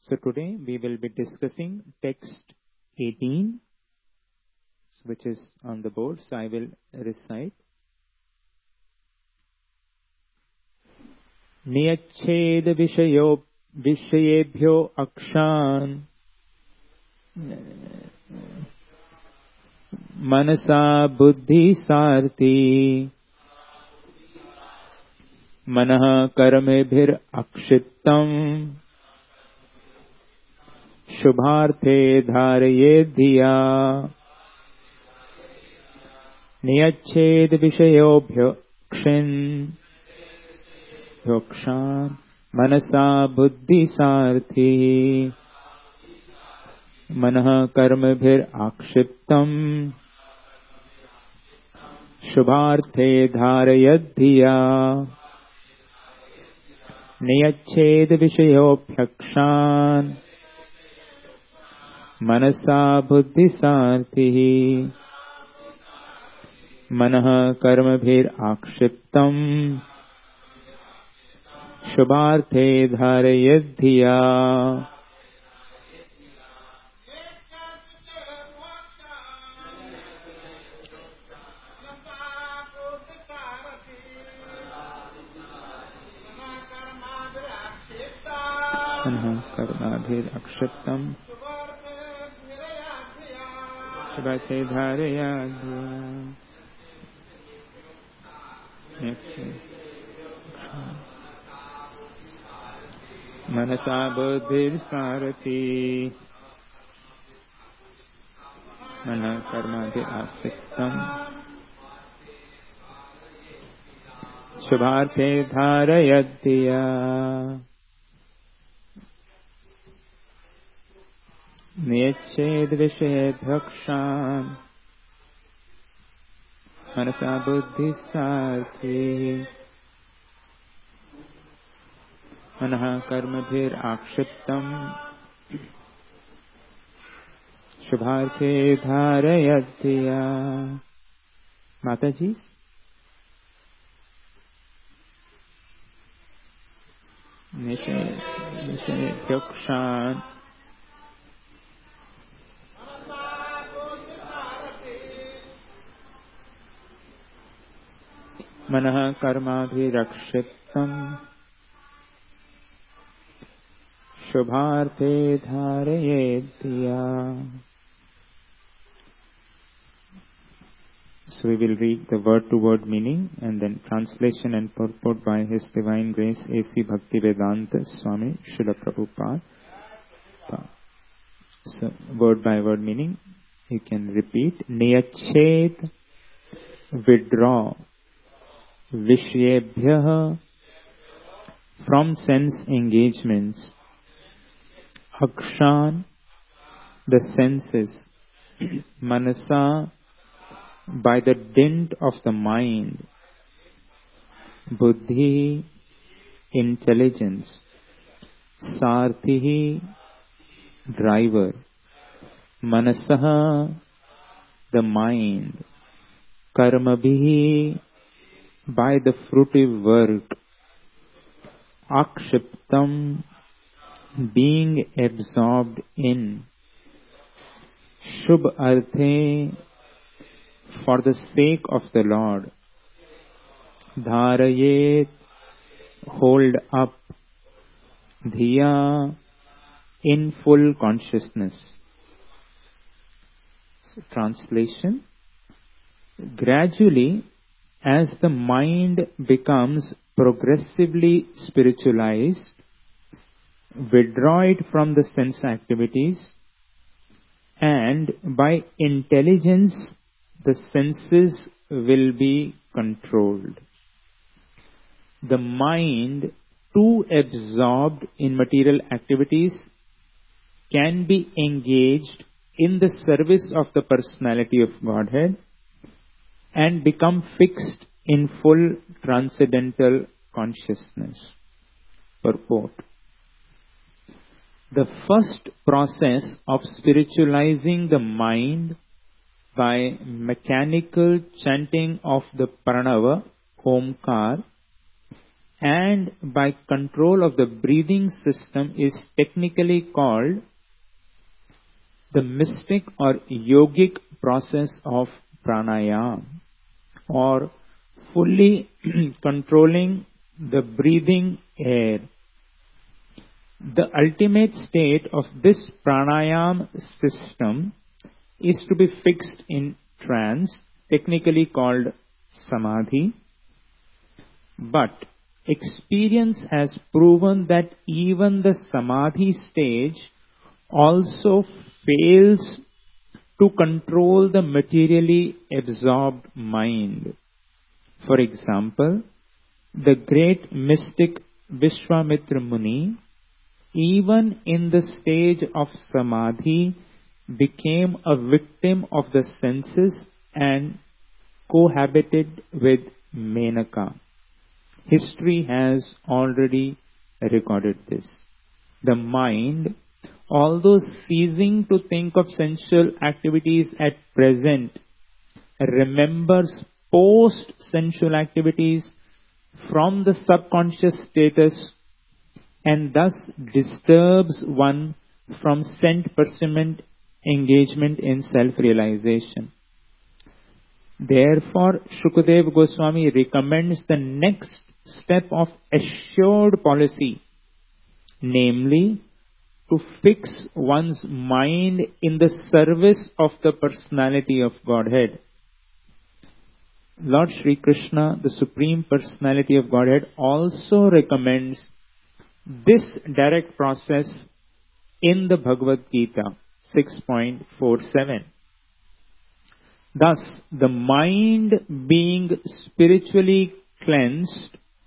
So today we will be discussing text 18, which is on the board. So I will recite. Niyached vishayebhyo akshan manasa buddhi sarthi manah karmebhir akshittam shubharthe dharayedhiya niyached vishayobhyo kshin yokshan manasa buddhi sarthi manah karmabhir akshiptam shubharthe dharayadhiya niyached vishayobhyakshan manasa buddhi sarthi manah karmabhir akshiptam shubharthe dharayadhiya karmabhir akshiptam shubharthe dharayadhiya manasa buddhir sarati manah karmabhir akshiptam shubharthe dharayadhiya niyached vishayabhyakshan manasa buddhi sarthi manah karmabhir akshiptam shubharthe dharayadhiya. Mataji, vishayabhyakshan manah karmabhir akshiptam shubharthe dharayedhiya. So we will read the word-to-word meaning and then translation and purport by His Divine Grace A.C. Bhaktivedanta Swami Srila Prabhupada. So word-by-word meaning you can repeat. Niyached, withdraw, vishayebhyah, from sense engagements, akshan, the senses, manasa, by the dint of the mind, buddhi, intelligence, sarthi, driver, manasah, the mind, karmabhi, by the fruitive work, akshiptam, being absorbed in, shubh arthe, for the sake of the Lord, dharayet, hold up, dhiya, in full consciousness. So, translation: gradually, as the mind becomes progressively spiritualized, withdraw it from the sense activities, and by intelligence the senses will be controlled. The mind, too absorbed in material activities, can be engaged in the service of the personality of Godhead and become fixed in full transcendental consciousness. Purport: the first process of spiritualizing the mind by mechanical chanting of the pranava, Omkar, and by control of the breathing system is technically called the mystic or yogic process of pranayama, or fully controlling the breathing air. The ultimate state of this pranayama system is to be fixed in trance, technically called samadhi. But experience has proven that even the samadhi stage also fails to control the materially absorbed mind. For example, the great mystic Vishwamitra Muni, even in the stage of samadhi, became a victim of the senses and cohabited with Menaka. History has already recorded this. The mind, although ceasing to think of sensual activities at present, remembers post-sensual activities from the subconscious status and thus disturbs one from sense-percipient engagement in self-realization. Therefore, Shukadeva Goswami recommends the next step of assured policy, namely, to fix one's mind in the service of the personality of Godhead. Lord Sri Krishna, the Supreme Personality of Godhead, also recommends this direct process in the Bhagavad Gita 6.47. Thus, the mind being spiritually cleansed,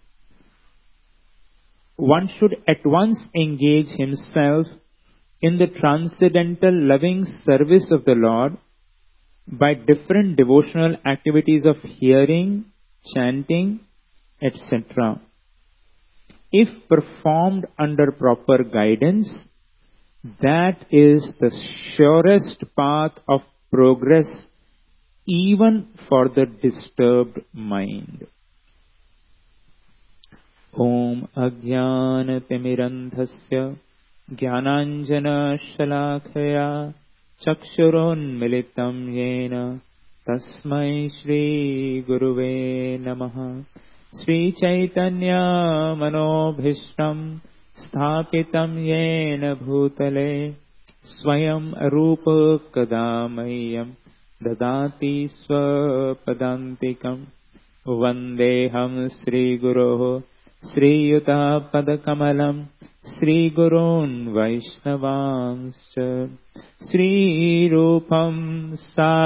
one should at once engage himself in the transcendental loving service of the Lord by different devotional activities of hearing, chanting, etc. If performed under proper guidance, that is the surest path of progress even for the disturbed mind. Om Ajnanatimidandhasya Jnananjana Shalakaya Chakshurunmilitam Yena Tasmai Shri Guruve Namaha. Sri Chaitanya Manobhishtam Sthapitam Yena Bhutale Swayam Arupa Kadamayam Dadati Swapadantikam. Vandeham Sri Guroho Sri Yuta Padakamalam Sri Gurun Vaishnavanscha Sri Rupam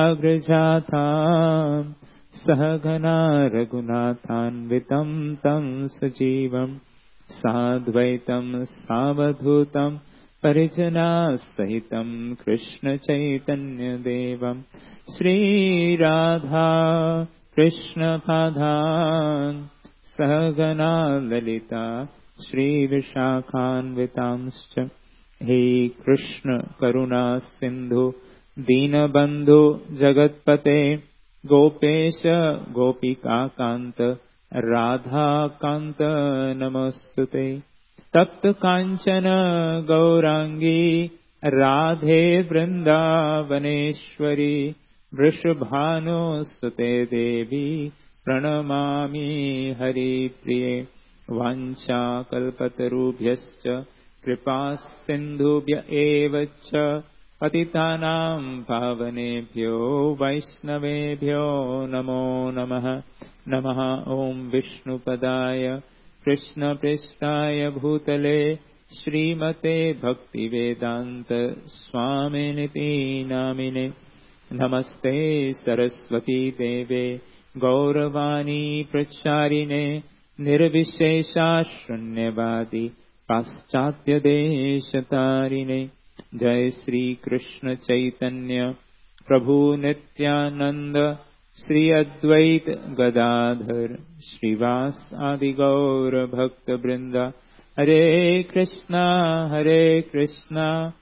Sagrajatam Sahagana Raghunathan Vitam Tam Sajivam Sadvaitam Savadhutam Parijana Sahitam Krishna Chaitanya Devam Sri Radha Krishna Padhan Sahagana Lalita Shri Vishakhan Vitamscha. He Krishna Karuna Sindhu Deenabandhu Jagatpate Gopesha Gopika Kanta Radha Kanta Namostute. Tapta Kanchana Gaurangi Radhe Vrindavaneshwari Vrishabhanu Sute Devi Pranamami Hari Priye. Vancha kalpatarubhyascha kripa sindhubhya evacha patitanam pavanebhyo vaishnavebhyo namo namaha. Namaha Om Vishnupadaya Krishna Pristaya Bhutale Srimate Bhaktivedanta Swaminiti Namine. Namaste Saraswati Deve Gauravani Pracharine Nirvishesha Shunyavadi Paschatya Deshatarine. Jai Sri Krishna Chaitanya Prabhu Nityananda Sri Advait Gadadhar Srivas Adi Gaura Bhakta Brinda. Hare Krishna Krishna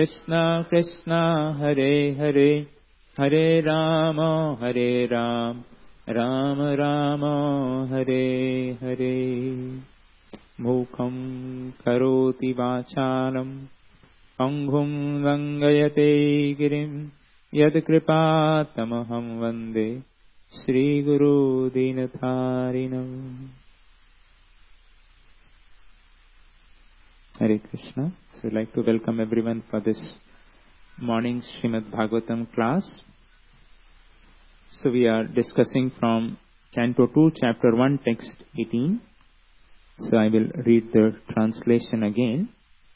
Krishna Hare Hare, Hare Rama Ram Rama Hare Hare. मूकं करोति वाचालं पंगुं लंघयते गिरिं यत्कृपातमहं वन्दे श्रीगुरो दीनतारिणम्. Hare Krishna. So I'd like to welcome everyone for this morning Srimad Bhagavatam class. So we are discussing from Canto 2, Chapter 1, Text 18. So I will read the translation again.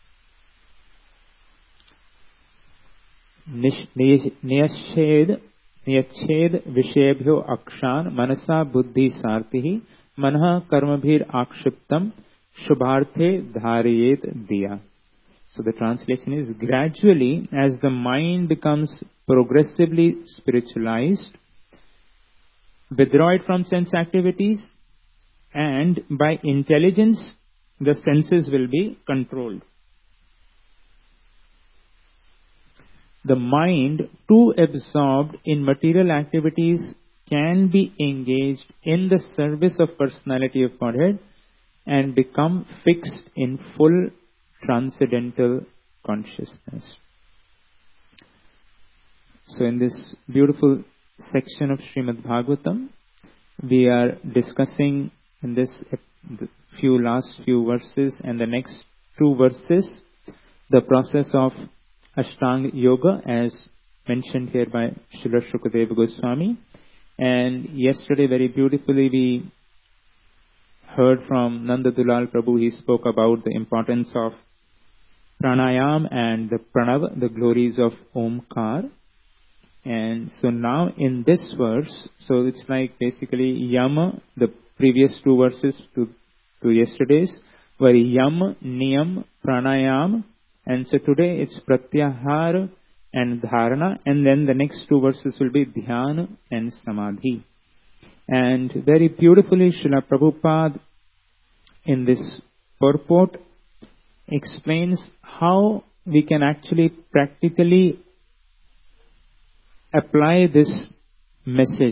Niyached vishebhyo akshan manasa buddhi sartihi manah karmabhir akshiptam shubharthe dharayet diya. So the translation is, gradually as the mind becomes progressively spiritualized, withdraw it from sense activities, and by intelligence the senses will be controlled. The mind, too absorbed in material activities, can be engaged in the service of personality of Godhead and become fixed in full transcendental consciousness. So in this beautiful section of Srimad Bhagavatam, we are discussing in this last few verses and the next two verses the process of Ashtanga Yoga as mentioned here by Srila Shukadeva Goswami. And yesterday very beautifully we heard from Nanda Dulal Prabhu. He spoke about the importance of pranayam and the pranav, the glories of Omkar. And so now in this verse, so it's like basically yama, the previous two verses to yesterday's were yam, niyam, pranayam, and so today it's pratyahara and dharana, and then the next two verses will be dhyana and samadhi. And very beautifully Srila Prabhupada in this purport explains how we can actually practically apply this message.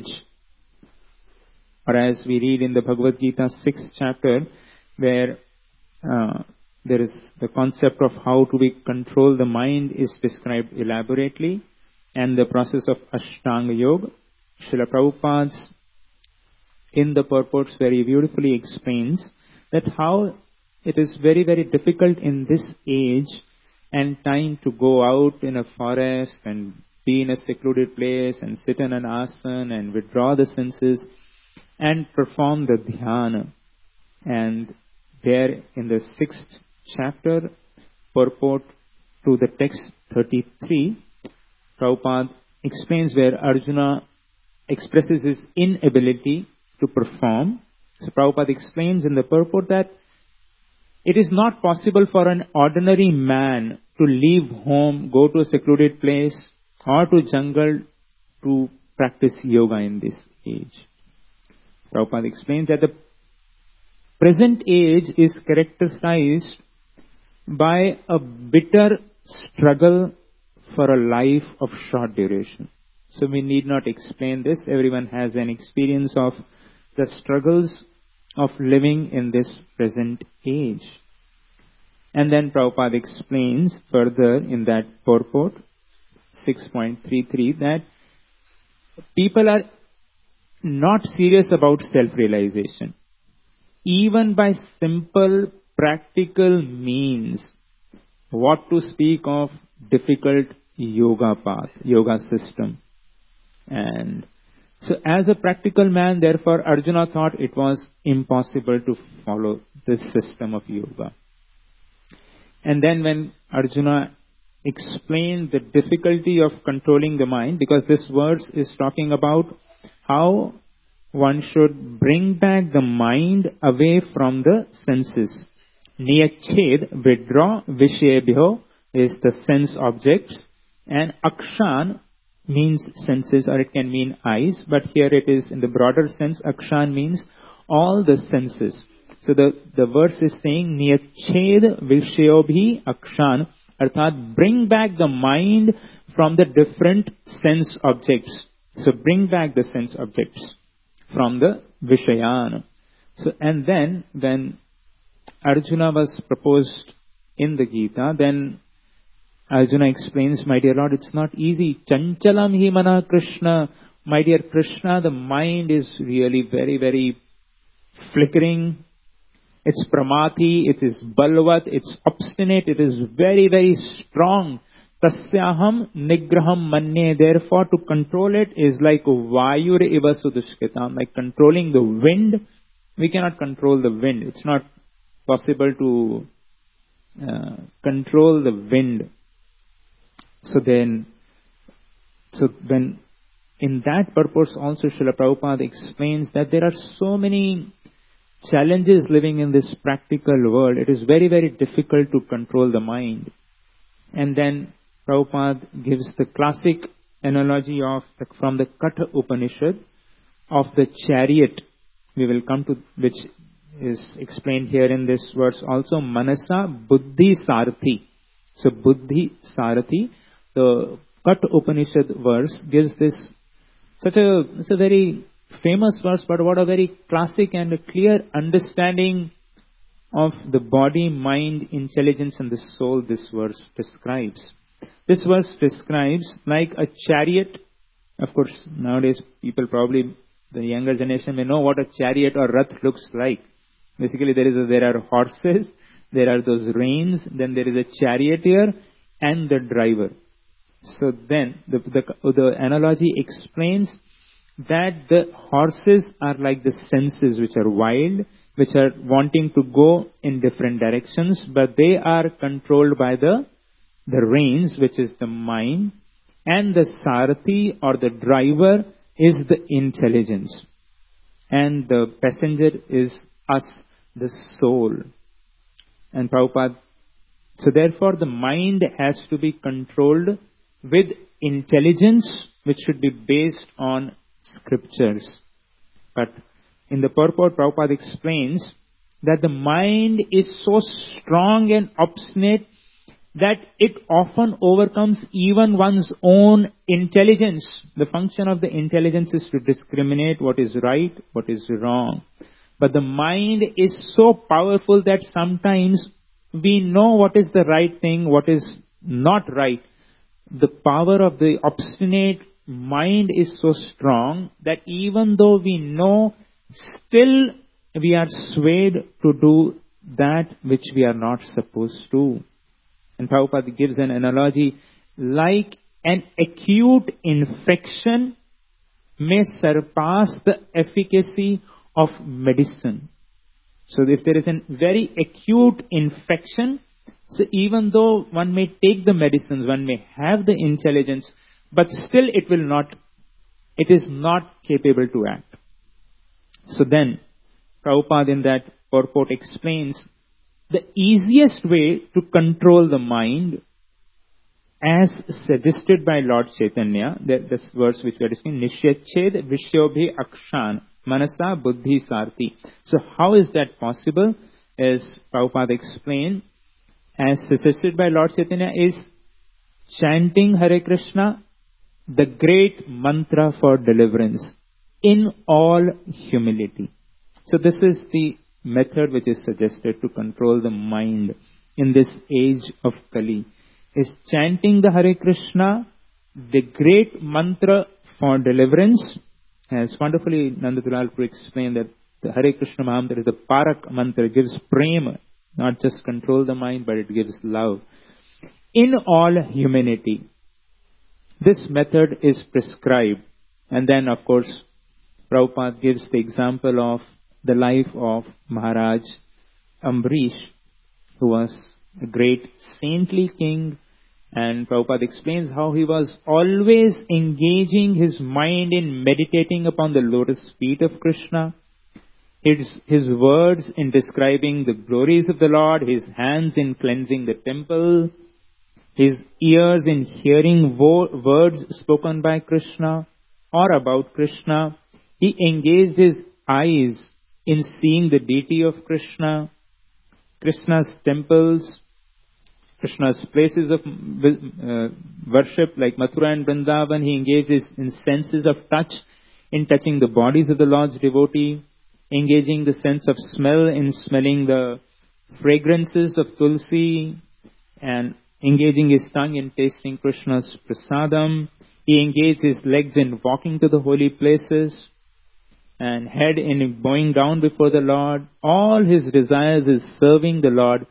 Or as we read in the Bhagavad Gita 6th chapter, where there is the concept of how to control the mind is described elaborately, and the process of Ashtanga Yoga. Srila Prabhupada in the purports very beautifully explains that how it is very, very difficult in this age and time to go out in a forest and be in a secluded place and sit in an asana and withdraw the senses and perform the dhyana. And there in the 6th chapter, purport to the text 33, Prabhupada explains where Arjuna expresses his inability to perform. So Prabhupada explains in the purport that it is not possible for an ordinary man to leave home, go to a secluded place or to jungle to practice yoga in this age. Prabhupada explains that the present age is characterized by a bitter struggle for a life of short duration. So we need not explain this. Everyone has an experience of the struggles of living in this present age. And then Prabhupada explains further in that purport, 6.33, that people are not serious about self-realization. Even by simple practical means, what to speak of difficult yoga path, yoga system. And so as a practical man, therefore, Arjuna thought it was impossible to follow this system of yoga. And then when Arjuna explained the difficulty of controlling the mind, because this verse is talking about how one should bring back the mind away from the senses. Niyached, withdraw, vishebhyo is the sense objects, and akshan means senses, or it can mean eyes, but here it is in the broader sense. Akshan means all the senses. So the verse is saying niyached vishayobhi akshan, arthat bring back the mind from the different sense objects. So bring back the sense objects from the vishayan. So and then when Arjuna was proposed in the Gita, then Arjuna explains, my dear Lord, it's not easy. Chanchalam hi mana Krishna. My dear Krishna, the mind is really very, very flickering. It's pramati, it is balvat, it's obstinate, it is very, very strong. Tasyaham nigraham manye. Therefore, to control it is like vayur iva sudushkitam, like controlling the wind. We cannot control the wind. It's not possible to control the wind. So when in that purpose also Srila Prabhupada explains that there are so many challenges living in this practical world. It is very, very difficult to control the mind. And then Prabhupada gives the classic analogy from the Katha Upanishad of the chariot. We will come to which is explained here in this verse also. Manasa Buddhi Sarathi. So Buddhi Sarathi, the Katha Upanishad verse gives this it's a very famous verse, but what a very classic and a clear understanding of the body, mind, intelligence and the soul this verse describes. This verse describes like a chariot. Of course, nowadays people probably, the younger generation may know what a chariot or rath looks like. Basically there are horses, there are those reins, then there is a charioteer and the driver. So then the analogy explains that the horses are like the senses which are wild, which are wanting to go in different directions, but they are controlled by the reins, which is the mind, and the sarathi or the driver is the intelligence, and the passenger is us, the soul. And Prabhupada, so therefore the mind has to be controlled with intelligence, which should be based on scriptures. But in the purport, Prabhupada explains that the mind is so strong and obstinate that it often overcomes even one's own intelligence. The function of the intelligence is to discriminate what is right, what is wrong. But the mind is so powerful that sometimes we know what is the right thing, what is not right. The power of the obstinate mind is so strong that even though we know, still we are swayed to do that which we are not supposed to. And Prabhupada gives an analogy like an acute infection may surpass the efficacy of medicine. So if there is a very acute infection, so even though one may take the medicines, one may have the intelligence, but still it is not capable to act. So then, Prabhupada in that purport explains the easiest way to control the mind, as suggested by Lord Chaitanya, this verse which we are discussing, Nishyached Vishyobhi Akshan Manasa Buddhi Sarthi. So how is that possible? As Prabhupada explained, as suggested by Lord Chaitanya, is chanting Hare Krishna, the great mantra for deliverance, in all humility. So this is the method which is suggested to control the mind in this age of Kali, is chanting the Hare Krishna, the great mantra for deliverance. As wonderfully Nanda Dulalpur explained that the Hare Krishna Mahamantra is the Parak mantra, gives prema, not just control the mind, but it gives love. In all humanity. This method is prescribed. And then, of course, Prabhupada gives the example of the life of Maharaj Ambarish, who was a great saintly king. And Prabhupada explains how he was always engaging his mind in meditating upon the lotus feet of Krishna. His words in describing the glories of the Lord, his hands in cleansing the temple, his ears in hearing words spoken by Krishna or about Krishna. He engaged his eyes in seeing the deity of Krishna, Krishna's temples, Krishna's places of worship like Mathura and Vrindavan. He engages in senses of touch in touching the bodies of the Lord's devotee, engaging the sense of smell in smelling the fragrances of tulsi and engaging his tongue in tasting Krishna's prasadam. He engaged his legs in walking to the holy places and head in bowing down before the Lord. All his desires is serving the Lord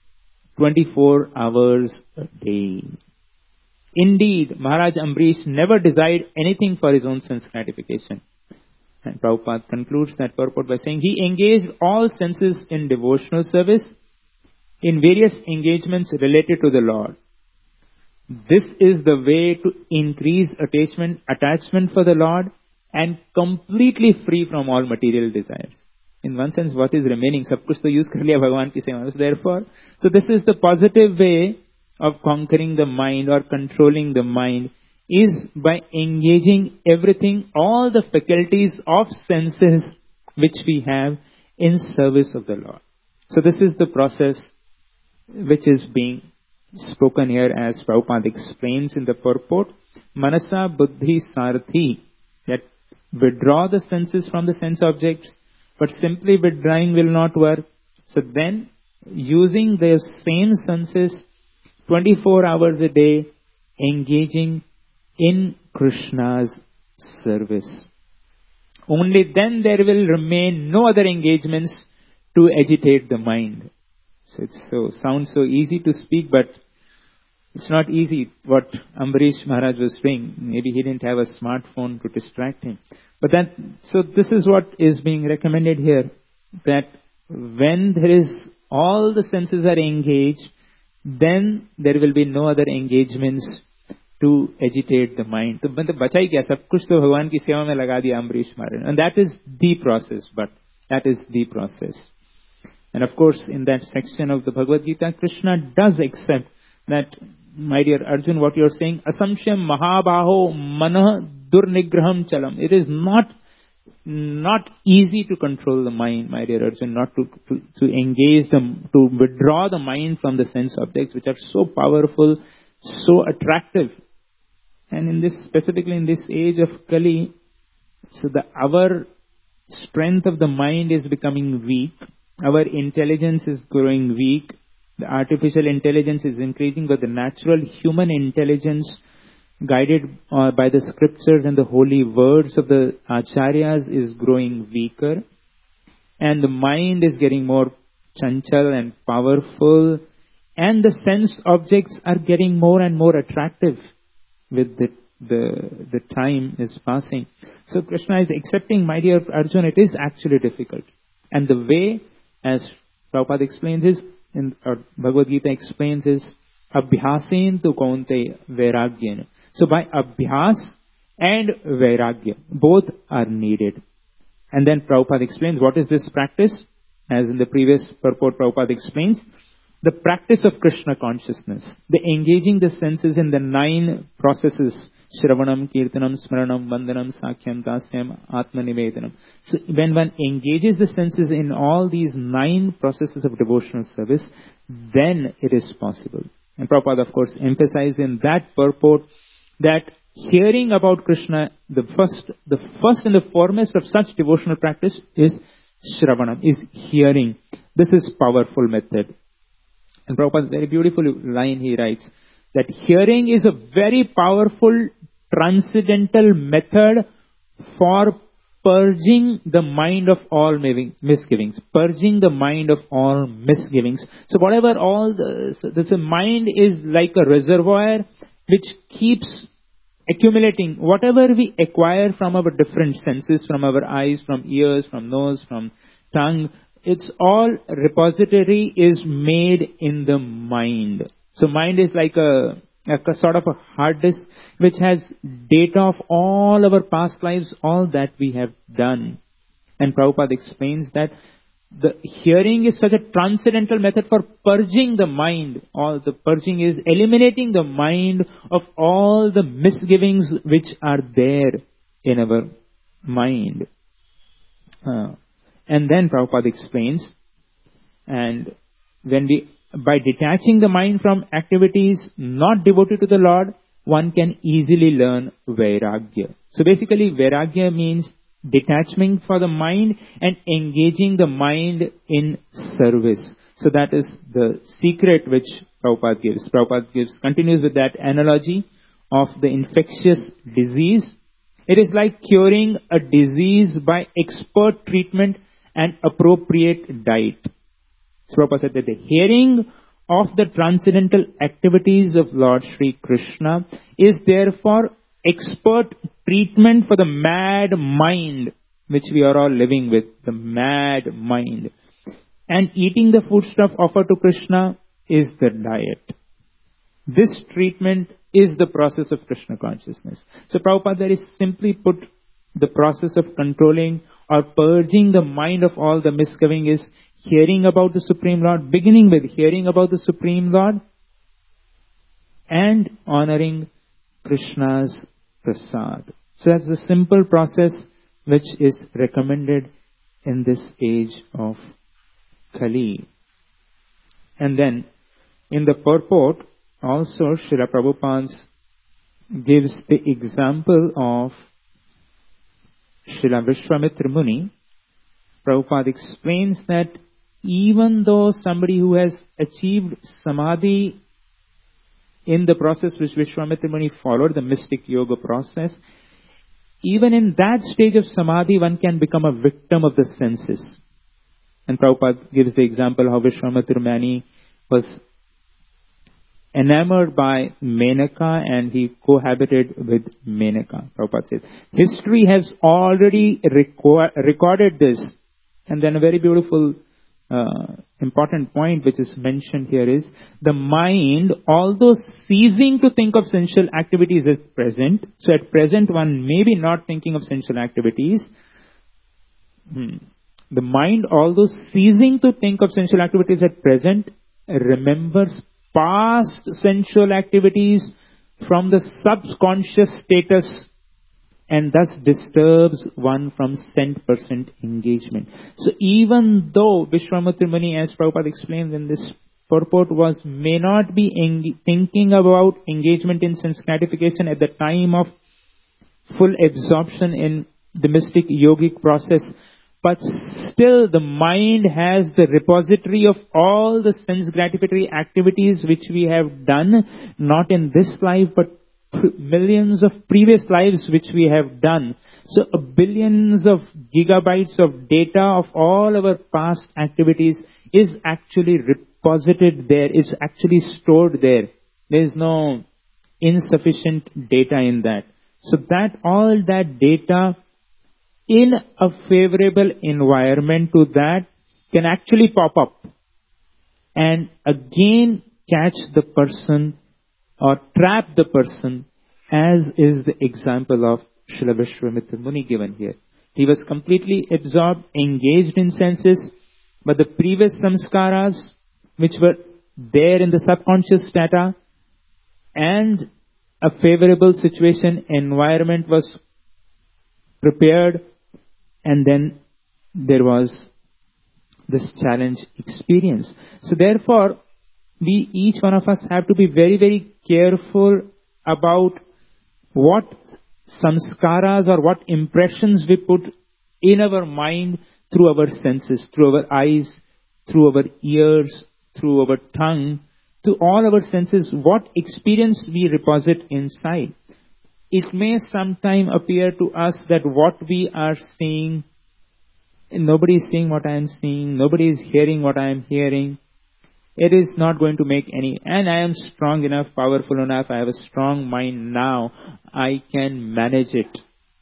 24 hours a day. Indeed, Maharaj Ambrish never desired anything for his own sense gratification. And Prabhupada concludes that purport by saying, he engaged all senses in devotional service in various engagements related to the Lord. This is the way to increase attachment for the Lord and completely free from all material desires. In one sense, what is remaining? Sab kuch to use kar liya Bhagavan ki seva. Therefore, so this is the positive way of conquering the mind or controlling the mind, is by engaging everything, all the faculties of senses which we have in service of the Lord. So this is the process which is being spoken here as Prabhupada explains in the purport. Manasa buddhi sarthi, that withdraw the senses from the sense objects, but simply withdrawing will not work. So then, using their same senses 24 hours a day, engaging in Krishna's service. Only then there will remain no other engagements to agitate the mind. So it sounds so easy to speak, but it's not easy what Ambarish Maharaj was doing. Maybe he didn't have a smartphone to distract him. So this is what is being recommended here, that when there is, all the senses are engaged, then there will be no other engagements to agitate the mind. तो मतलब बचा ही क्या, सब कुछ तो भगवान की सेवा में लगा दिया अम्बरीश महाराज. And that is the process, that is the process. And of course, in that section of the Bhagavad Gita, Krishna does accept that, my dear Arjun, what you are saying, asamshyam mahabaho manah durnigraham chalam. It is not easy to control the mind, my dear Arjun, not to engage them, to withdraw the mind from the sense objects which are so powerful, so attractive. And in this, specifically in this age of Kali, so our strength of the mind is becoming weak. Our intelligence is growing weak. The artificial intelligence is increasing, but the natural human intelligence, guided by the scriptures and the holy words of the acharyas, is growing weaker. And the mind is getting more chanchal and powerful. And the sense objects are getting more and more attractive with the time is passing. So Krishna is accepting, my dear Arjuna, it is actually difficult. And the way, as Prabhupada explains, or Bhagavad Gita explains, is abhyasen tu kaunte vairagyena. So by abhyas and vairagya, both are needed. And then Prabhupada explains what is this practice. As in the previous purport, Prabhupada explains the practice of Krishna consciousness, the engaging the senses in the 9 processes, Shravanam, Kirtanam, Smaranam, Vandanam, Sakhyam, Dasyam, Atma Nivedanam. So when one engages the senses in all these 9 processes of devotional service, then it is possible. And Prabhupada, of course, emphasized in that purport that hearing about Krishna, the first and the foremost of such devotional practice is Shravanam, is hearing. This is powerful method. And Prabhupada, very beautiful line he writes, that hearing is a very powerful transcendental method for purging the mind of all misgivings. Purging the mind of all misgivings. So whatever the mind is like a reservoir which keeps accumulating whatever we acquire from our different senses, from our eyes, from ears, from nose, from tongue. It's all repository is made in the mind. So mind is like a sort of a hard disk which has data of all our past lives, all that we have done. And Prabhupada explains that the hearing is such a transcendental method for purging the mind. All the purging is eliminating the mind of all the misgivings which are there in our mind. And then Prabhupada explains, and by detaching the mind from activities not devoted to the Lord, one can easily learn Vairagya. So basically, Vairagya means detachment for the mind and engaging the mind in service. So that is the secret which Prabhupada gives. Continues with that analogy of the infectious disease. It is like curing a disease by expert treatment and appropriate diet. So Prabhupada said that the hearing of the transcendental activities of Lord Sri Krishna is therefore expert treatment for the mad mind which we are all living with, the mad mind. And eating the foodstuff offered to Krishna is the diet. This treatment is the process of Krishna consciousness. So Prabhupada there is simply put the process of controlling or purging the mind of all the misgiving is hearing about the Supreme Lord, beginning with hearing about the Supreme Lord and honoring Krishna's prasad. So that's the simple process which is recommended in this age of Kali. And then in the purport also Srila Prabhupada gives the example of Srila Vishwamitra Muni. Prabhupada explains that even though somebody who has achieved samadhi in the process which Vishwamitra Muni followed, the mystic yoga process, even in that stage of samadhi, one can become a victim of the senses. And Prabhupada gives the example how Vishwamitra Muni was enamored by Menaka and he cohabited with Menaka. Prabhupada says, history has already recorded this. And then a very beautiful important point which is mentioned here is the mind, although ceasing to think of sensual activities at present, so at present one may be not thinking of sensual activities, the mind, although ceasing to think of sensual activities at present, remembers past sensual activities from the subconscious status and thus disturbs one from cent% engagement. So even though Vishwamitra Muni, as Prabhupada explained in this purport, may not be thinking about engagement in sense gratification at the time of full absorption in the mystic yogic process, but still the mind has the repository of all the sense gratificatory activities which we have done, not in this life, but millions of previous lives which we have done. So billions of gigabytes of data of all our past activities is actually reposited there, is actually stored there. There is no insufficient data in that. So that all that data in a favorable environment to that can actually pop up and again catch the person or trap the person, as is the example of Srila Vishwamitra Muni given here. He was completely absorbed, engaged in senses, but the previous samskaras which were there in the subconscious strata and a favorable situation, environment was prepared, and then there was this challenge experience. So therefore, we, each one of us, have to be very, very careful about what samskaras or what impressions we put in our mind through our senses, through our eyes, through our ears, through our tongue, to all our senses, what experience we deposit inside. It may sometime appear to us that what we are seeing, nobody is seeing what I am seeing, nobody is hearing what I am hearing. It is not going to make any, and I am strong enough, powerful enough, I have a strong mind now, I can manage it.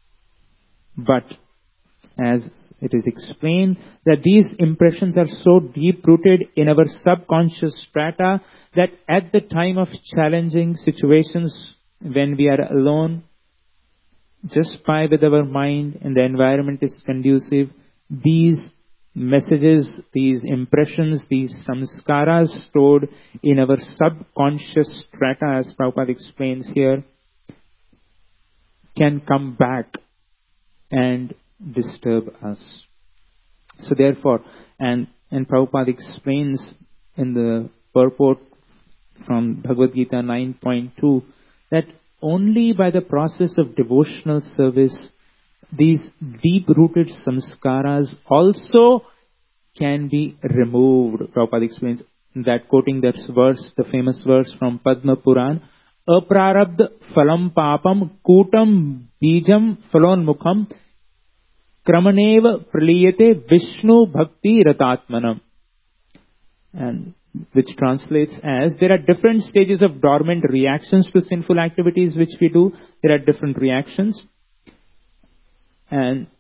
But as it is explained, that these impressions are so deep-rooted in our subconscious strata that at the time of challenging situations, when we are alone, just by with our mind and the environment is conducive, these messages, these impressions, these samskaras stored in our subconscious strata, as Prabhupada explains here, can come back and disturb us. So therefore, and Prabhupada explains in the purport from Bhagavad Gita 9.2 that only by the process of devotional service, these deep-rooted samskaras also can be removed. Prabhupada explains that, quoting that verse, the famous verse from Padma Puran, Aprarabdha phalam papam kutam bijam phalonmukham kramaneva praliyate Vishnu bhakti ratatmanam. And which translates as, there are different stages of dormant reactions to sinful activities which we do. There are different reactions. And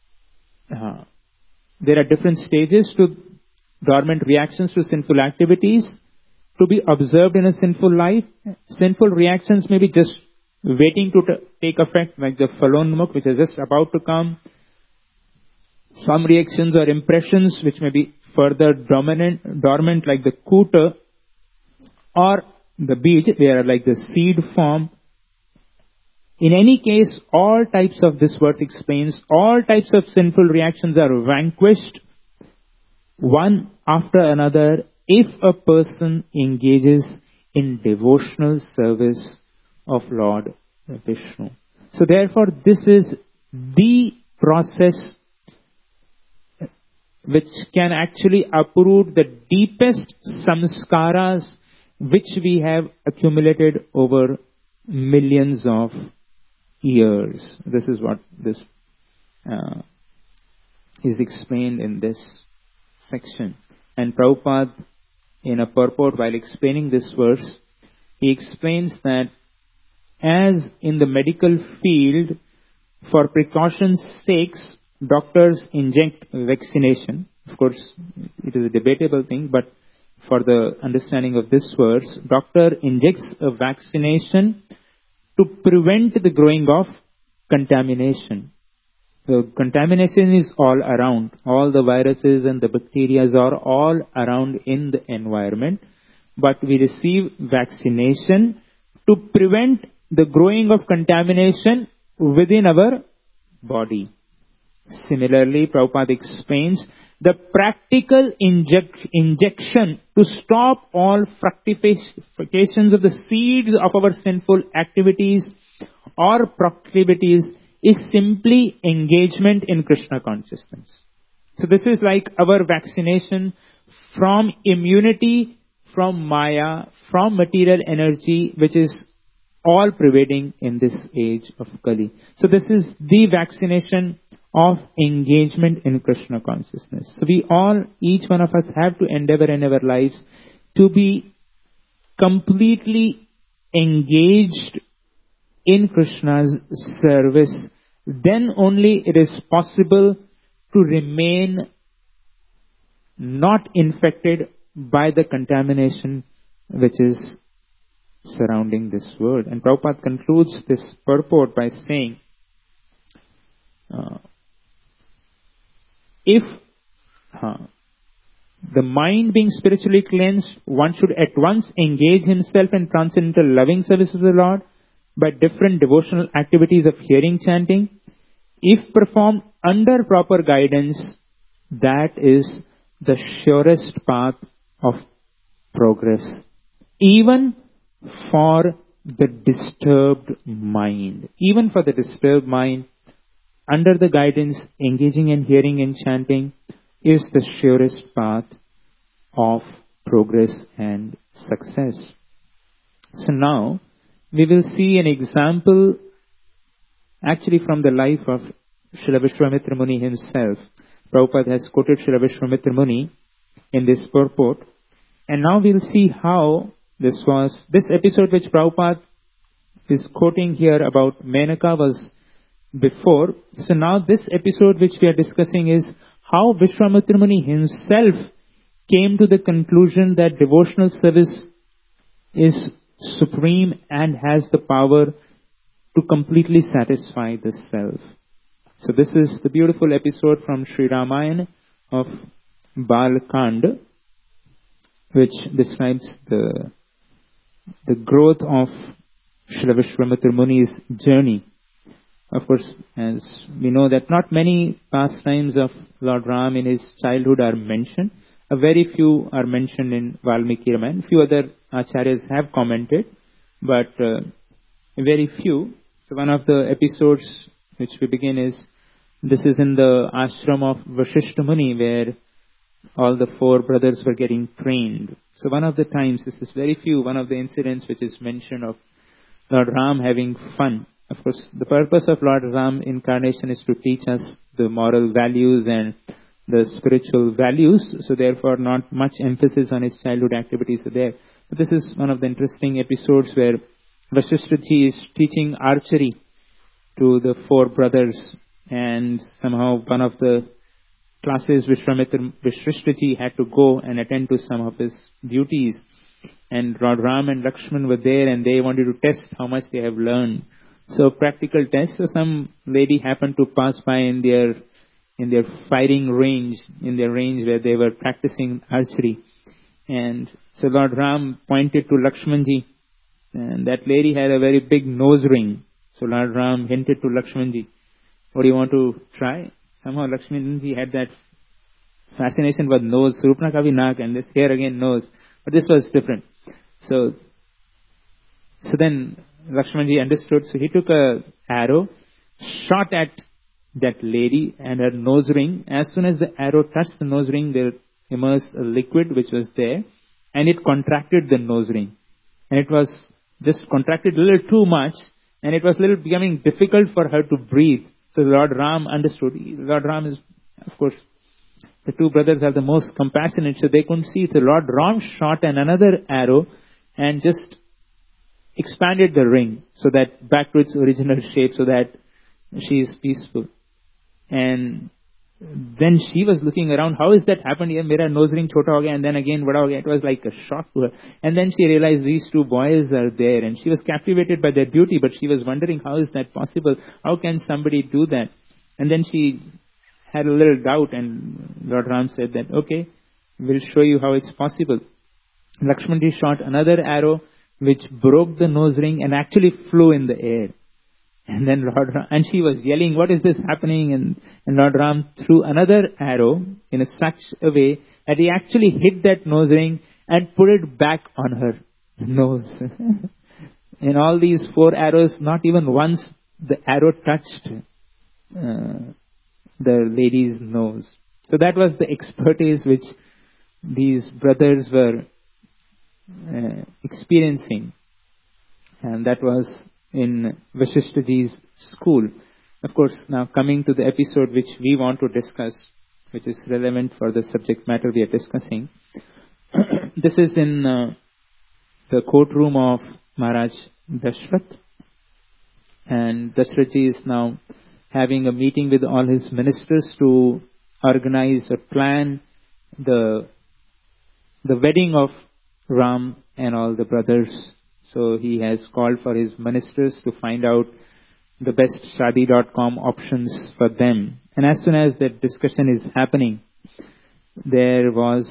there are different stages to dormant reactions to sinful activities to be observed in a sinful life. Sinful reactions may be just waiting to take effect, like the phalonmukh, which is just about to come. Some reactions or impressions which may be further dormant, like the kuta or the bij, they are like the seed form. In any case, all types of, this verse explains, all types of sinful reactions are vanquished one after another if a person engages in devotional service of Lord Vishnu. So therefore, this is the process which can actually uproot the deepest samskaras which we have accumulated over millions of years. This is what this is explained in this section. And Prabhupada, in a purport while explaining this verse, he explains that as in the medical field, for precaution's sakes, doctors inject vaccination. Of course, it is a debatable thing, but for the understanding of this verse, doctor injects a vaccination to prevent the growing of contamination. The contamination is all around. All the viruses and the bacteria are all around in the environment. But we receive vaccination to prevent the growing of contamination within our body. Similarly, Prabhupada explains the practical injection to stop all fructifications of the seeds of our sinful activities or proclivities is simply engagement in Krishna consciousness. So this is like our vaccination from immunity, from Maya, from material energy, which is all pervading in this age of Kali. So this is the vaccination of engagement in Krishna consciousness. So we all, each one of us, have to endeavor in our lives to be completely engaged in Krishna's service. Then only it is possible to remain not infected by the contamination which is surrounding this world. And Prabhupada concludes this purport by saying, if the mind being spiritually cleansed, one should at once engage himself in transcendental loving service of the Lord by different devotional activities of hearing, chanting. If performed under proper guidance, that is the surest path of progress, even for the disturbed mind. Even for the disturbed mind, under the guidance, engaging in hearing and chanting is the surest path of progress and success. So now, we will see an example actually from the life of Srila Vishwamitra Muni himself. Prabhupada has quoted Srila Vishwamitra Muni in this purport. And now we'll see how this episode which Prabhupada is quoting here about Menaka was before. So now this episode which we are discussing is how Vishwamitra Muni himself came to the conclusion that devotional service is supreme and has the power to completely satisfy the self. So this is the beautiful episode from Sri Ramayana of Balkand, which describes the growth of Srila Vishwamitra Muni's journey. Of course, as we know that not many pastimes of Lord Ram in his childhood are mentioned. A very few are mentioned in Valmiki Ramayana. Few other acharyas have commented, but very few. So one of the episodes which we begin is, this is in the ashram of Vashishta Muni, where all the four brothers were getting trained. So one of the times, this is very few, one of the incidents which is mentioned of Lord Ram having fun. Of course, the purpose of Lord Ram incarnation is to teach us the moral values and the spiritual values. So therefore, not much emphasis on his childhood activities are there. But this is one of the interesting episodes where Vasishthaji is teaching archery to the four brothers, and somehow one of the classes Vasishthaji had to go and attend to some of his duties. And Lord Ram and Lakshman were there, and they wanted to test how much they have learned. So practical test. So some lady happened to pass by in their firing range, in their range where they were practicing archery. And so Lord Ram pointed to Lakshmanji, and that lady had a very big nose ring. So Lord Ram hinted to Lakshmanji, what do you want to try? Somehow Lakshmanji had that fascination with nose, Surupna ka bhi naak, and this here again nose. But this was different. So then Lakshmanji understood. So he took a arrow, shot at that lady and her nose ring. As soon as the arrow touched the nose ring, there emerged a liquid which was there, and it contracted the nose ring. And it was just contracted a little too much, and it was a little becoming difficult for her to breathe. So Lord Ram understood. Lord Ram is, of course, the two brothers are the most compassionate, so they couldn't see. So Lord Ram shot another arrow and just expanded the ring so that back to its original shape, so that she is peaceful. And then she was looking around, how is that happened? Yeah, mera nose ring chota ho gaya, and then again bada ho gaya. It was like a shock to her. And then she realized these two boys are there, and she was captivated by their beauty, but she was wondering, how is that possible? How can somebody do that? And then she had a little doubt, and Lord Ram said that, okay, we'll show you how it's possible. Lakshmanji shot another arrow which broke the nose ring and actually flew in the air. And then Lord Ram, and she was yelling, what is this happening? And Lord Ram threw another arrow in such a way that he actually hit that nose ring and put it back on her nose. In all these four arrows, not even once the arrow touched the lady's nose. So that was the expertise which these brothers were experiencing. And that was in Vasishthaji's school. Of course, now coming to the episode which we want to discuss, which is relevant for the subject matter we are discussing. This is in the courtroom of Maharaj Dashrath. And Dashrathji is now having a meeting with all his ministers to organize or plan the wedding of Ram and all the brothers. So he has called for his ministers to find out the best Shadi.com options for them. And as soon as that discussion is happening, there was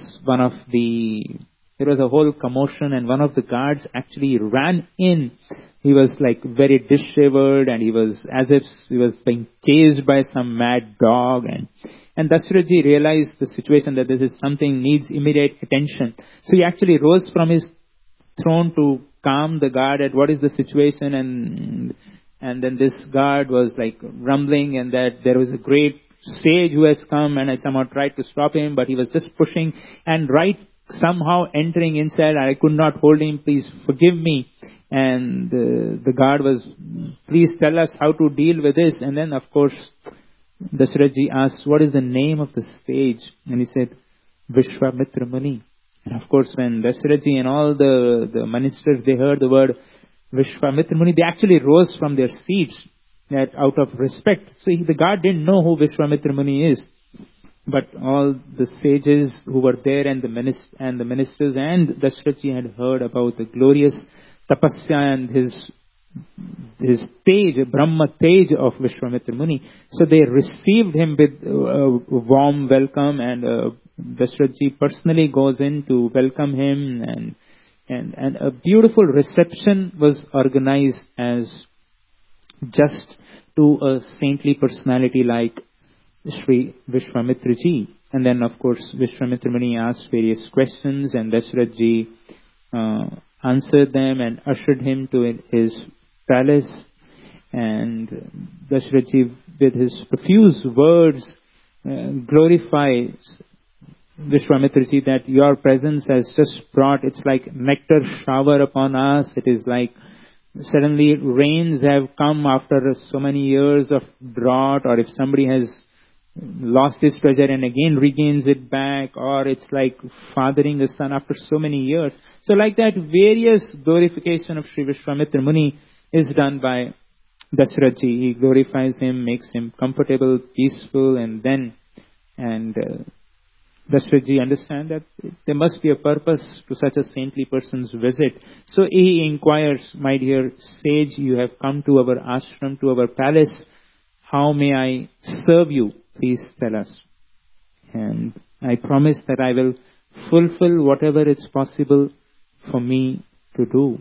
a whole commotion, and one of the guards actually ran in. He was like very disheveled, and he was as if he was being chased by some mad dog. And Dashrathji realized the situation, that this is something needs immediate attention. So he actually rose from his throne to calm the guard at what is the situation, and then this guard was like rumbling, and that there was a great sage who has come, and I somehow tried to stop him, but he was just pushing, and right somehow entering inside, I could not hold him, please forgive me. And the guard was, please tell us how to deal with this. And then of course Dashrathji asked, what is the name of the sage? And he said, Vishwamitra Muni. And of course when Dashrathji and all the ministers, they heard the word Vishwamitra Muni, they actually rose from their seats, that out of respect. So the guard didn't know who Vishwamitra Muni is. But all the sages who were there and the ministers and Dashrathji had heard about the glorious tapasya and his tej, Brahma tej of Vishwamitra Muni. So they received him with a warm welcome, and Dashrathji personally goes in to welcome him, and a beautiful reception was organized as just to a saintly personality like Shri Vishwamitra Ji. And then of course Vishwamitra Muni asked various questions, and Dashrathji answered them and ushered him to his palace. And Dashrathji, with his profuse words, glorifies Vishwamitraji, that your presence has just brought, it's like nectar shower upon us. It is like suddenly rains have come after so many years of drought, or if somebody has lost his treasure and again regains it back, or it's like fathering the son after so many years. So like that, various glorification of Sri Vishwamitra Muni is done by Dasharathji. He glorifies him, makes him comfortable, peaceful, and Dasharathji understand that there must be a purpose to such a saintly person's visit. So he inquires, my dear sage, you have come to our ashram, to our palace. How may I serve you? Please tell us. And I promise that I will fulfill whatever is possible for me to do.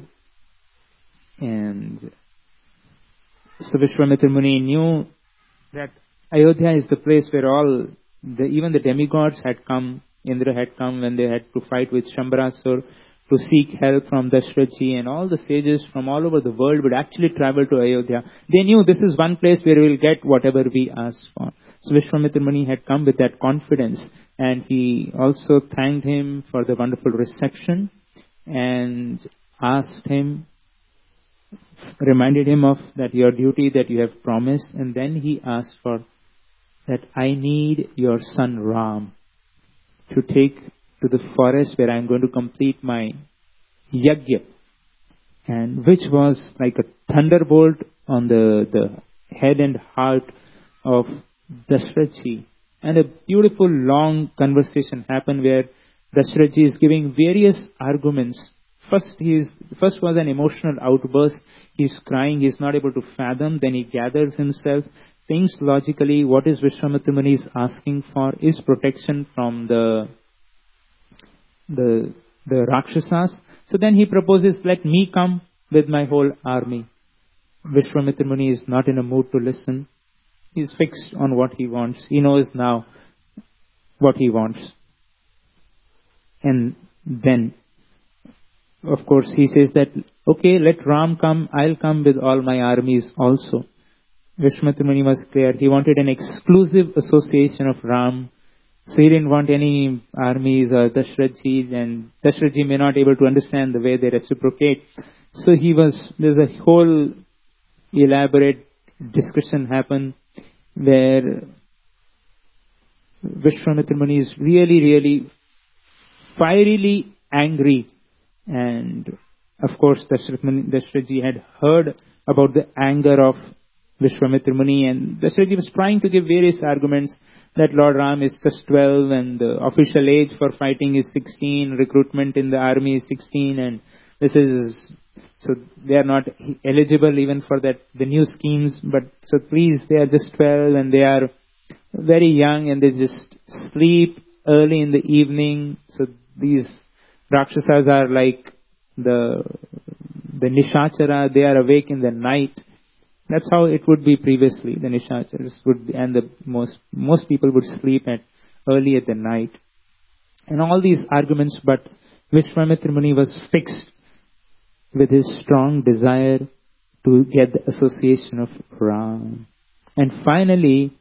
And so Vishwamitra Muni knew that Ayodhya is the place where even the demigods had come. Indra had come when they had to fight with Shambharasur to seek help from Dasharathji, and all the sages from all over the world would actually travel to Ayodhya. They knew this is one place where we will get whatever we ask for. So Vishwamitra Muni had come with that confidence, and he also thanked him for the wonderful reception and reminded him of that your duty that you have promised, and then he asked for that I need your son Ram to take to the forest where I am going to complete my yajna, and which was like a thunderbolt on the head and heart of Dasharathji. And a beautiful long conversation happened where Dasharathji is giving various arguments. First was an emotional outburst. He's crying, he's not able to fathom. Then he gathers himself, thinks logically. What is Vishwamitra Muni is asking for is protection from the Rakshasas. So then he proposes, let me come with my whole army. Vishwamitra Muni is not in a mood to listen. He's fixed on what he wants. He knows now what he wants. And then, of course, he says that, okay, let Ram come. I'll come with all my armies also. Vishwamitra Muni was clear. He wanted an exclusive association of Ram. So he didn't want any armies or Dasharathji, and Dasharathji may not be able to understand the way they reciprocate. So there's a whole elaborate discussion happen where Vishwamitra Muni is really, really fierily angry. And of course, Dasharathji had heard about the anger of Vishwamitra Muni, and Dasharathji was trying to give various arguments that Lord Ram is just 12 and the official age for fighting is 16, recruitment in the army is 16, and so they are not eligible even for the new schemes, but so please, they are just 12 and they are very young and they just sleep early in the evening. So these Rakshasas are like the Nishachara, they are awake in the night. That's how it would be previously. The Nishacharas would be, and most people would sleep early at the night. And all these arguments, but Vishwamitra Muni was fixed with his strong desire to get the association of Ram. And finally,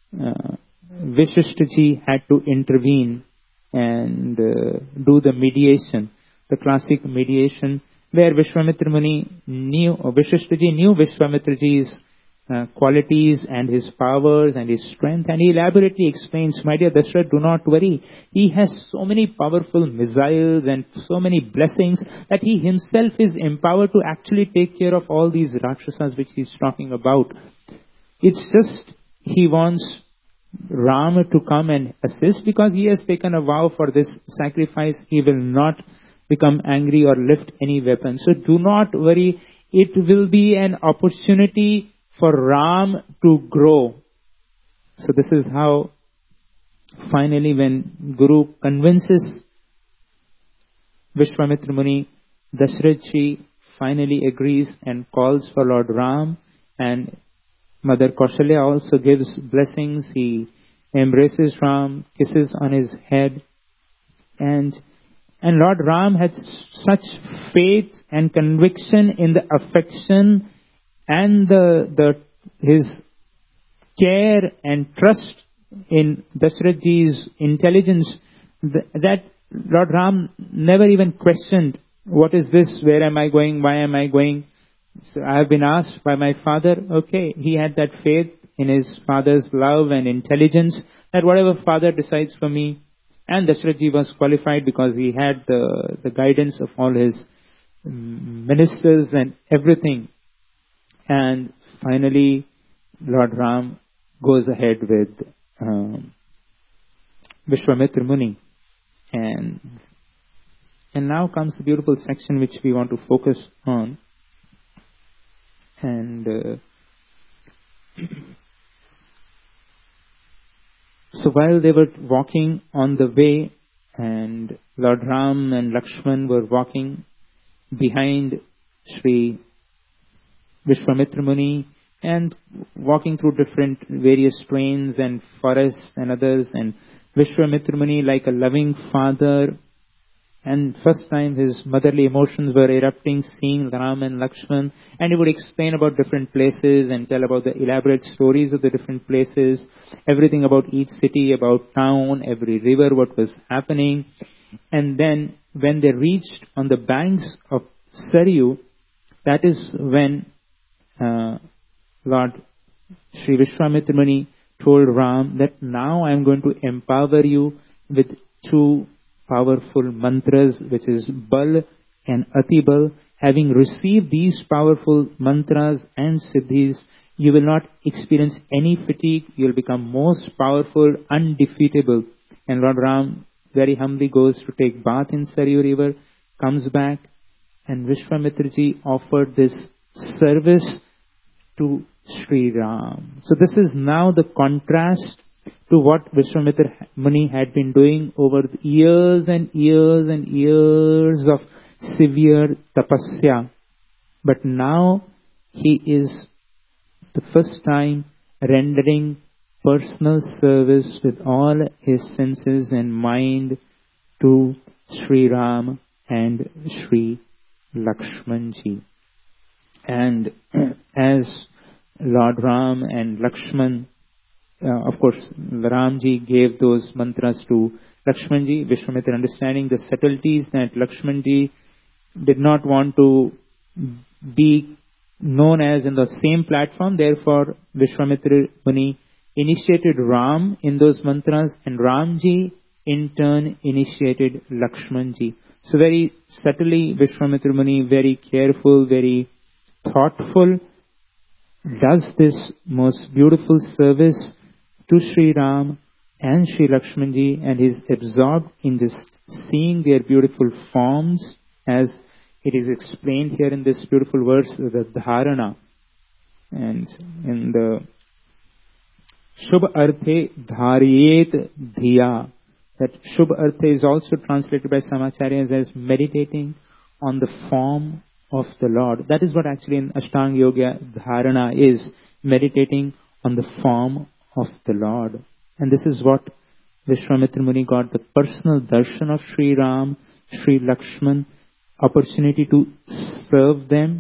Vishishtaji had to intervene and do the mediation, the classic mediation, where Vishwamitra Muni Vishishtaji knew Vishwamitraji's qualities and his powers and his strength, and he elaborately explains, my dear Dasharath, do not worry. He has so many powerful missiles and so many blessings that he himself is empowered to actually take care of all these Rakshasas which he's talking about. It's just he wants Rama to come and assist because he has taken a vow for this sacrifice. He will not become angry or lift any weapon. So do not worry. It will be an opportunity for Ram to grow. So this is how finally when Guru convinces Vishwamitra Muni, Dasharathji finally agrees and calls for Lord Ram, and Mother Kaushalya also gives blessings. He embraces Ram, kisses on his head, and Lord Ram had such faith and conviction in the affection and his care and trust in Dasharathji's intelligence that Lord Ram never even questioned, what is this? Where am I going? Why am I going? So I have been asked by my father. Okay, he had that faith in his father's love and intelligence that whatever father decides for me, and Dasharath was qualified because he had the guidance of all his ministers and everything. And finally, Lord Ram goes ahead with Vishwamitra Muni. And now comes the beautiful section which we want to focus on. And so while they were walking on the way, and Lord Ram and Lakshman were walking behind Sri Vishwamitra Muni and walking through different various trains and forests and others, and Vishwamitra Muni, like a loving father, and first time his motherly emotions were erupting, seeing Ram and Lakshman, and he would explain about different places and tell about the elaborate stories of the different places, everything about each city, about town, every river, what was happening. And then when they reached on the banks of Saryu, that is when Lord Sri Vishwamitra Muni told Ram that now I am going to empower you with two powerful mantras, which is Bal and Atibal. Having received these powerful mantras and siddhis, you will not experience any fatigue. You will become most powerful, undefeatable. And Lord Ram very humbly goes to take bath in Saryu river, comes back, and Vishwamitra ji offered this service to Sri Ram. So this is now the contrast to what Vishwamitra Muni had been doing over the years and years and years of severe tapasya. But now he is the first time rendering personal service with all his senses and mind to Sri Ram and Sri Lakshmanji. And as Lord Ram and Lakshman, of course, Ramji gave those mantras to Lakshmanji, Vishwamitra understanding the subtleties that Lakshmanji did not want to be known as in the same platform. Therefore, Vishwamitra Muni initiated Ram in those mantras, and Ramji in turn initiated Lakshmanji. So very subtly, Vishwamitra Muni, very careful, very thoughtful, does this most beautiful service to Sri Ram and Sri Lakshmanji, and is absorbed in just seeing their beautiful forms, as it is explained here in this beautiful verse, the dharana. And in the Shubh Arthe Dharyet Dhiya, that Shubh Arthe is also translated by some acharyas as meditating on the form of the Lord. That is what actually in Ashtanga Yoga dharana is, meditating on the form of the Lord. And this is what Vishwamitra Muni got, the personal darshan of Sri Ram, Sri Lakshman, opportunity to serve them.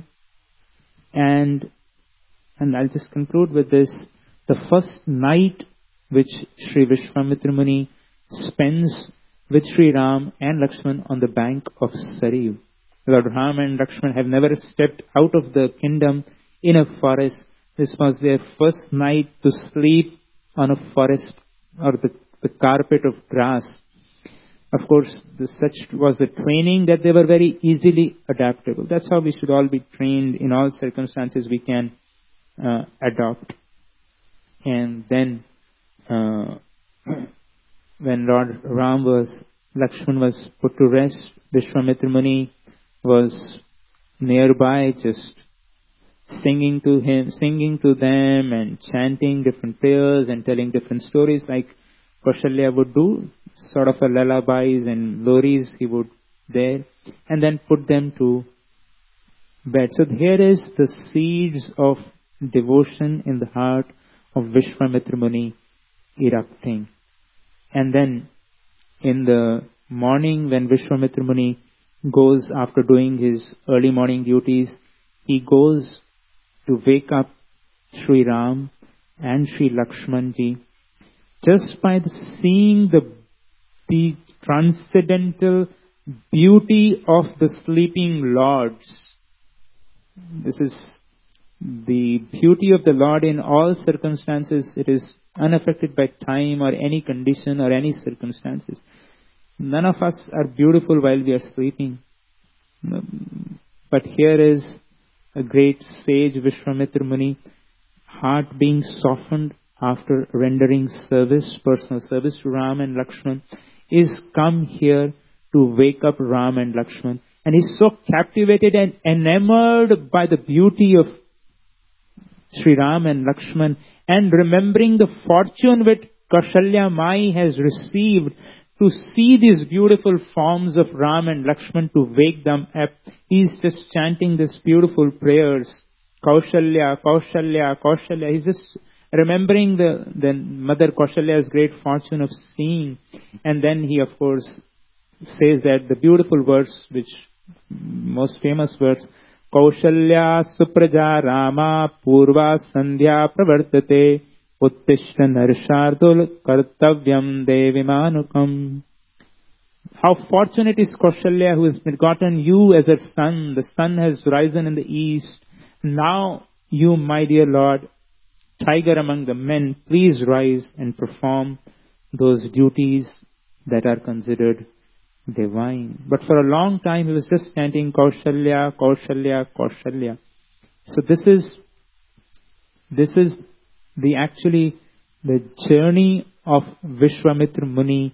And I'll just conclude with this. The first night which Sri Vishwamitra Muni spends with Sri Ram and Lakshman on the bank of Saryu. Lord Ram and Lakshman have never stepped out of the kingdom in a forest. This was their first night to sleep on a forest or the carpet of grass. Of course, such was the training that they were very easily adaptable. That's how we should all be trained in all circumstances we can adopt. And then when Lord Lakshman was put to rest, Vishwamitra Muni was nearby, just singing to them and chanting different prayers and telling different stories like Kaushalya would do, sort of a lullabies and loris he would there, and then put them to bed. So here is the seeds of devotion in the heart of Vishwamitra Muni erupting. And then in the morning when Vishwamitra Muni goes after doing his early morning duties, he goes to wake up Sri Ram and Sri Lakshmanji just by seeing the the transcendental beauty of the sleeping lords. This is the beauty of the Lord in all circumstances. It is unaffected by time or any condition or any circumstances. None of us are beautiful while we are sleeping. But here is a great sage, Vishwamitra Muni, heart being softened after rendering service, personal service to Ram and Lakshman, is come here to wake up Ram and Lakshman. And he's so captivated and enamored by the beauty of Sri Ram and Lakshman, and remembering the fortune which Kaushalya Mai has received to see these beautiful forms of Ram and Lakshman, to wake them up. He's just chanting these beautiful prayers. Kaushalya, Kaushalya, Kaushalya. He's just remembering the mother Kaushalya's great fortune of seeing. And then he, of course, says that the beautiful verse, which most famous verse, Kaushalya supraja Rama purva sandhya pravartate uttishta narshardul kartavyam devimanukam. How fortunate is Kaushalya, who has begotten you as a sun. The sun has risen in the east. Now you, my dear Lord, tiger among the men, please rise and perform those duties that are considered divine. But for a long time he was just chanting Kaushalya, Kaushalya, Kaushalya. So this is the journey of Vishwamitra Muni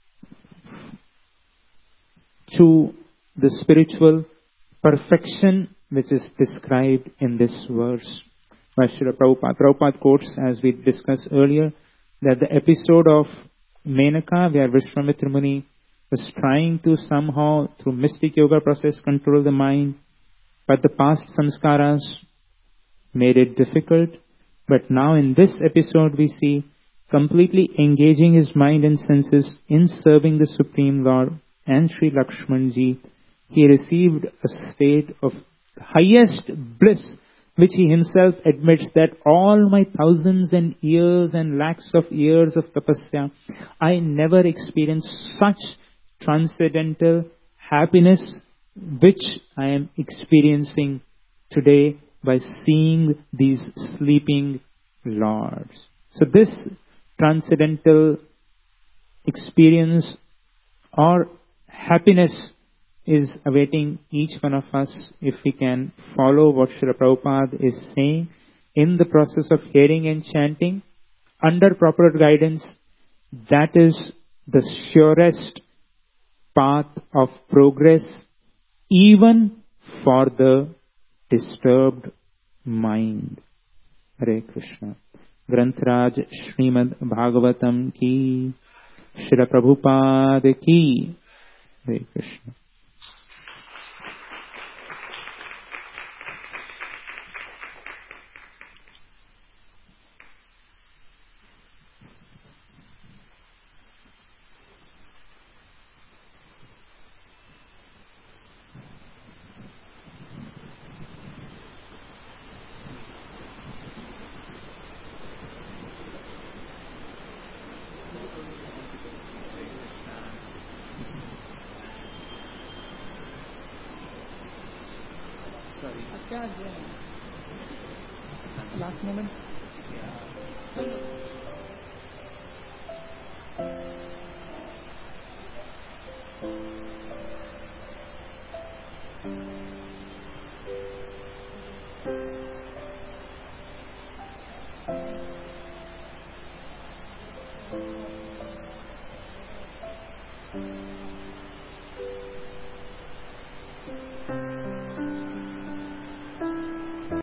to the spiritual perfection which is described in this verse by Srila Prabhupada. Prabhupada quotes, as we discussed earlier, that the episode of Menaka, where Vishwamitra Muni was trying to somehow, through mystic yoga process, control the mind, but the past samskaras made it difficult. But now in this episode we see completely engaging his mind and senses in serving the Supreme Lord and Sri Lakshmanji. He received a state of highest bliss, which he himself admits that all my thousands and years and lakhs of years of tapasya, I never experienced such transcendental happiness which I am experiencing today by seeing these sleeping lords. So this transcendental experience or happiness is awaiting each one of us if we can follow what Srila Prabhupada is saying in the process of hearing and chanting under proper guidance. That is the surest path of progress even for the disturbed mind. Hare Krishna. Grantaraj Srimad Bhagavatam ki, Srila Prabhupada ki. Hare Krishna. Last moment.